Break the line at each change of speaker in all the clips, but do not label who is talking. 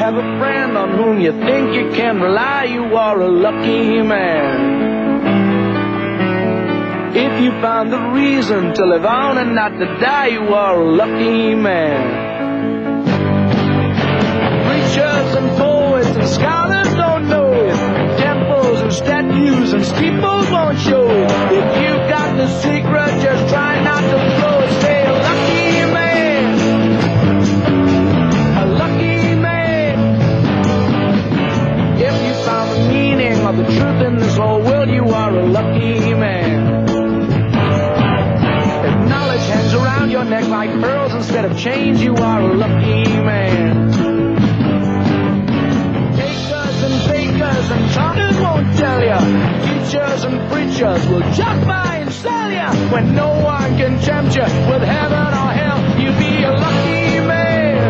have a friend on whom you think you can rely, you are a lucky man. If you found the reason to live on and not to die, you are a lucky man. Preachers and poets and scholars don't know it. Temples and statues and steeples won't show it. If you got the secret, just try not to blow it. Stay a lucky man. A lucky man. If you found the meaning of the truth in this whole world, you are a lucky man. If knowledge hangs around your neck like pearls instead of chains, you are a lucky man. Fakers and charters won't tell you. Teachers and preachers will just buy and sell you. When no one can tempt you with heaven or hell, you be a lucky man.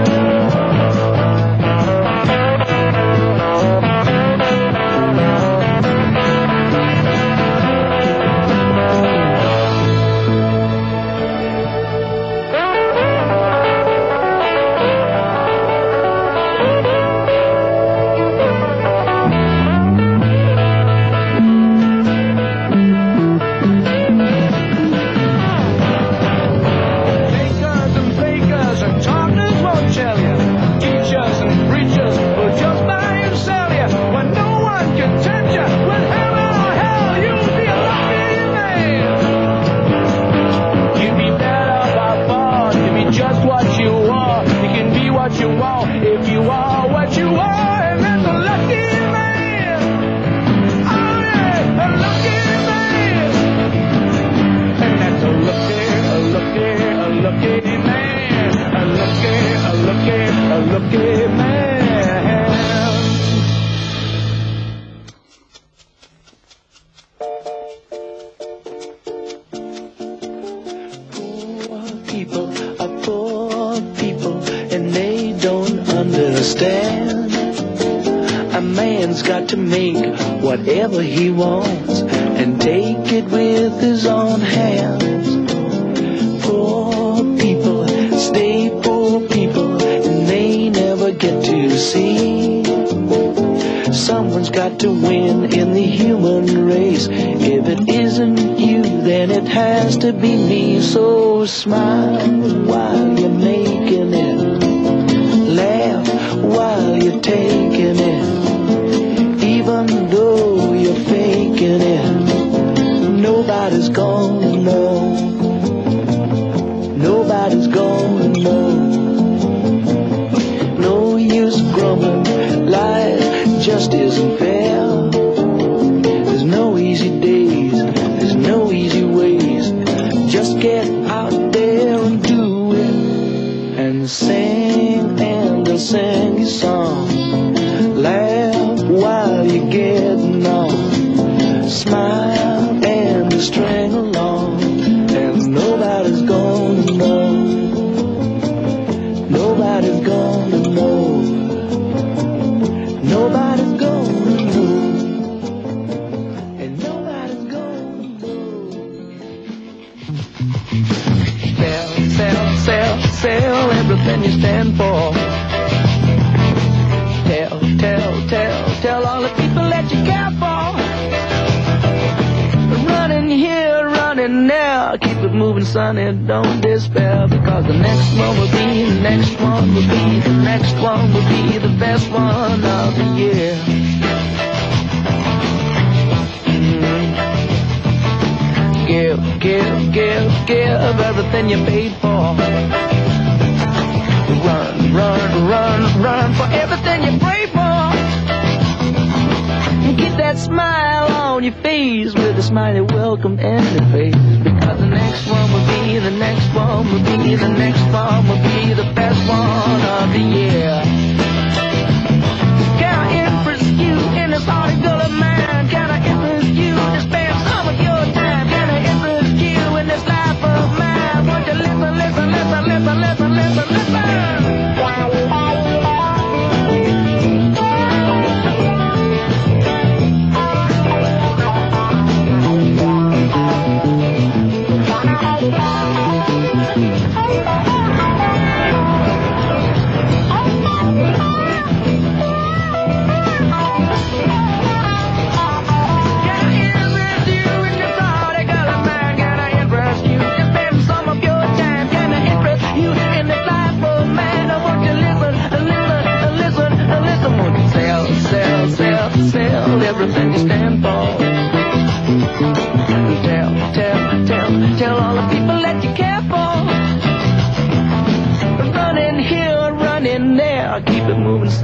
Whatever he wants and take it with his own hands. Poor people stay poor people and they never get to see. Someone's got to win in the human race. If it isn't you, then it has to be me. So smile while you're making it. Laugh while you're taking it. Even though you're faking it, nobody's gonna know. Nobody's gonna know. No use grumbling, life just isn't fair. There's no easy days, there's no easy ways. Just get out there and do it, and sing your song. Laugh while you're getting on. Smile and string along. And nobody's gonna know. Nobody's gonna know. Nobody's gonna know. And nobody's gonna know. Sell everything you stand for. Tell all the people that you care for. Running here, running there. Keep it moving, son, and don't despair. Because the next one will be, the next one will be, the next one will be the best one of the year. Give everything you paid for. Run for everything you pray for. And keep that smile on your face with a smiley welcome in your face. Because the next one will be, the next one will be, the next one will be the best one of the year. Can I interest you in this heart-gullet man? Can I interest you to spend some of your time? Can I interest you in this life of mine? Won't you listen?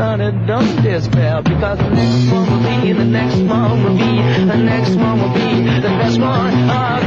honey, don't despair, because the next one will be, the next one will be, the next one will be the best one.